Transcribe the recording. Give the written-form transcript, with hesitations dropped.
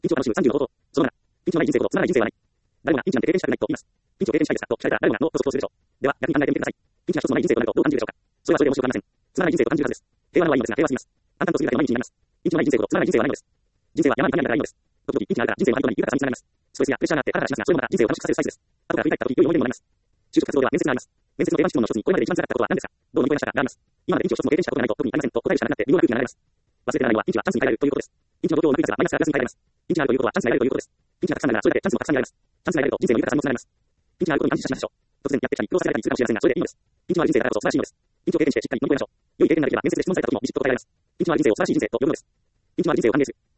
ピンチを楽しむ30の方法。その7。ピンチのない人生ほどつまらない人生はない。誰もがピンチなんて経験したくないと言います。ピンチを経験したいですかと聞かれたら誰もがノーと即答するでしょう。では、逆に考えてみてください。ピンチが一つもない人生となるとどう感じるでしょうか。それはそれで面白くありません。つまらない人生と感じるはずです。平和なのはいいのですが、平和すぎます。淡々と過ぎるだけの毎日になります。ピンチのない人生ほどつまらない人生はないのです。人生は山に谷がないのです。時々ピンチがあるから人生は張り込み豊かさにつながります。ストレスやプレッシャーがあってハラハラしますが、それもまた人生を楽しくさせるサイズです。後から振り返った時、良い思い出にもなります。就職活動では面接があります。面接の定番質問の一つに、これまで一番辛かったことは何ですか、どう乗り越えましたかがあります。今までピンチを一つも経験したことがないと特にありませんと答えるしかなくなって微妙な空気が流れます。忘れてならないのはピンチはチャンスに変えられるということです。ピンチの状況を乗り越えたらマイナスからプラスに変えられます。ピンチがあるということはチャンスに変えられるということです。ピンチがたくさんならそれだけチャンスもたくさんになります。チャンスが得られると人生の豊かさにもつながります。ピンチがあることに感謝しましょう。突然やってきたり苦労されたりするかもしれませんが、それでいいのです。ピンチは人生だからこそ素晴らしいのです。ピンチを経験してしっかり乗り越えましょう。良い経験ができれば面接で質問された時もビシッと答えられます。ピンチは人生を素晴らしい人生と呼ぶのです。ピンチは人生を歓迎する。